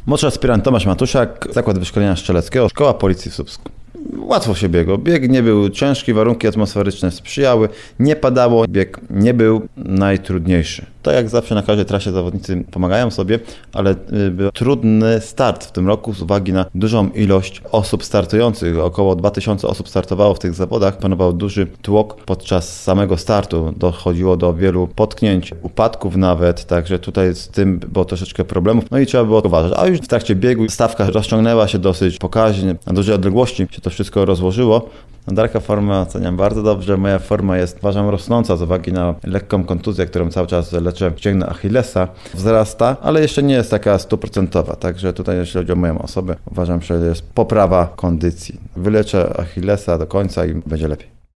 Młodszy aspirant Tomasz Matusiak, Zakład Wyszkolenia Strzeleckiego, Szkoła Policji w Słupsku. Łatwo się biegło. Bieg nie był ciężki, warunki atmosferyczne sprzyjały, nie padało, bieg nie był najtrudniejszy. Tak jak zawsze na każdej trasie zawodnicy pomagają sobie, ale był trudny start w tym roku z uwagi na dużą ilość osób startujących. Około 2000 osób startowało w tych zawodach. Panował duży tłok podczas samego startu. Dochodziło do wielu potknięć, upadków nawet, także tutaj z tym było troszeczkę problemów. No i trzeba było uważać. A już w trakcie biegu stawka rozciągnęła się dosyć pokaźnie, na dużej odległości się to wszystko rozłożyło. Darka formę oceniam bardzo dobrze. Moja forma jest, uważam, rosnąca z uwagi na lekką kontuzję, którą cały czas leczę w ścięgno Achillesa. Wzrasta, ale jeszcze nie jest taka 100%. Także tutaj, jeśli chodzi o moją osobę, uważam, że jest poprawa kondycji. Wyleczę Achillesa do końca i będzie lepiej.